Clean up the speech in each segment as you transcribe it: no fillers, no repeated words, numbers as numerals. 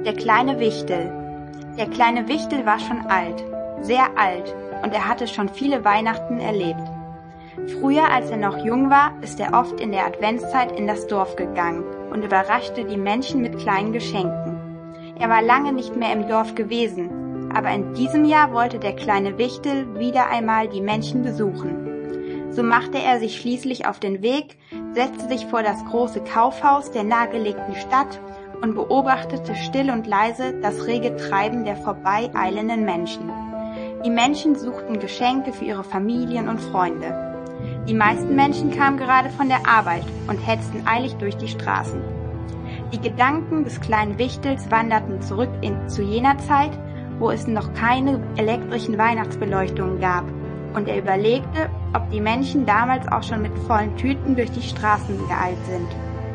Der kleine Wichtel. Der kleine Wichtel war schon alt, sehr alt, und er hatte schon viele Weihnachten erlebt. Früher, als er noch jung war, ist er oft in der Adventszeit in das Dorf gegangen und überraschte die Menschen mit kleinen Geschenken. Er war lange nicht mehr im Dorf gewesen, aber in diesem Jahr wollte der kleine Wichtel wieder einmal die Menschen besuchen. So machte er sich schließlich auf den Weg, setzte sich vor das große Kaufhaus der nahegelegenen Stadt und beobachtete still und leise das rege Treiben der vorbeieilenden Menschen. Die Menschen suchten Geschenke für ihre Familien und Freunde. Die meisten Menschen kamen gerade von der Arbeit und hetzten eilig durch die Straßen. Die Gedanken des kleinen Wichtels wanderten zurück zu jener Zeit, wo es noch keine elektrischen Weihnachtsbeleuchtungen gab, und er überlegte, ob die Menschen damals auch schon mit vollen Tüten durch die Straßen geeilt sind.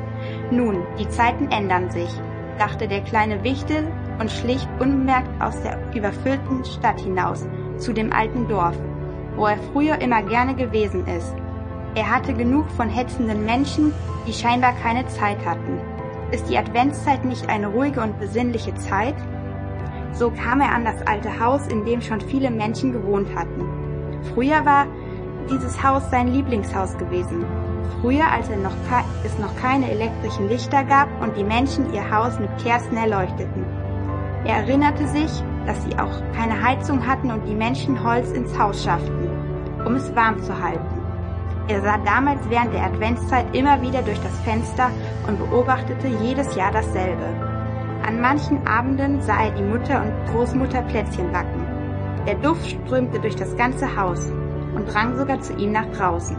Nun, die Zeiten ändern sich, dachte der kleine Wichtel und schlich unbemerkt aus der überfüllten Stadt hinaus zu dem alten Dorf, wo er früher immer gerne gewesen ist. Er hatte genug von hetzenden Menschen, die scheinbar keine Zeit hatten. Ist die Adventszeit nicht eine ruhige und besinnliche Zeit? So kam er an das alte Haus, in dem schon viele Menschen gewohnt hatten. Früher war dieses Haus sein Lieblingshaus gewesen. Früher, als es noch keine elektrischen Lichter gab und die Menschen ihr Haus mit Kerzen erleuchteten. Er erinnerte sich, dass sie auch keine Heizung hatten und die Menschen Holz ins Haus schafften, um es warm zu halten. Er sah damals während der Adventszeit immer wieder durch das Fenster und beobachtete jedes Jahr dasselbe. An manchen Abenden sah er die Mutter und Großmutter Plätzchen backen. Der Duft strömte durch das ganze Haus und drang sogar zu ihm nach draußen.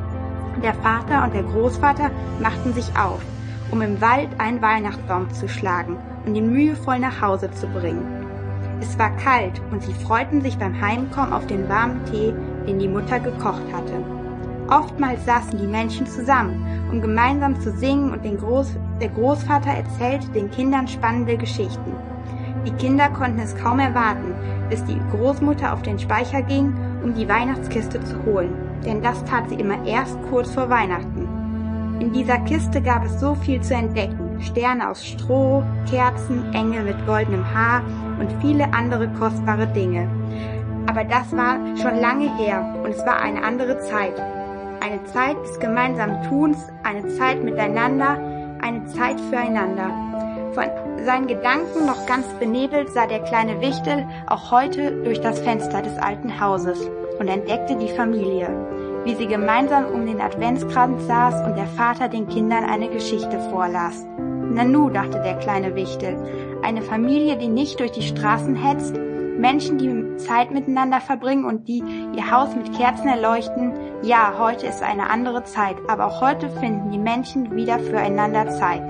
Der Vater und der Großvater machten sich auf, um im Wald einen Weihnachtsbaum zu schlagen und ihn mühevoll nach Hause zu bringen. Es war kalt und sie freuten sich beim Heimkommen auf den warmen Tee, den die Mutter gekocht hatte. Oftmals saßen die Menschen zusammen, um gemeinsam zu singen, und der Großvater erzählte den Kindern spannende Geschichten. Die Kinder konnten es kaum erwarten, bis die Großmutter auf den Speicher ging, um die Weihnachtskiste zu holen, denn das tat sie immer erst kurz vor Weihnachten. In dieser Kiste gab es so viel zu entdecken: Sterne aus Stroh, Kerzen, Engel mit goldenem Haar und viele andere kostbare Dinge. Aber das war schon lange her und es war eine andere Zeit. Eine Zeit des gemeinsamen Tuns, eine Zeit miteinander, eine Zeit füreinander. Von seinen Gedanken noch ganz benebelt sah der kleine Wichtel auch heute durch das Fenster des alten Hauses und entdeckte die Familie, wie sie gemeinsam um den Adventskranz saß und der Vater den Kindern eine Geschichte vorlas. Nanu, dachte der kleine Wichtel, eine Familie, die nicht durch die Straßen hetzt, Menschen, die Zeit miteinander verbringen und die ihr Haus mit Kerzen erleuchten. Ja, heute ist eine andere Zeit, aber auch heute finden die Menschen wieder füreinander Zeit.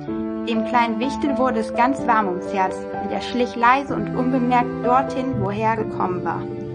Dem kleinen Wichtel wurde es ganz warm ums Herz und er schlich leise und unbemerkt dorthin, woher er gekommen war.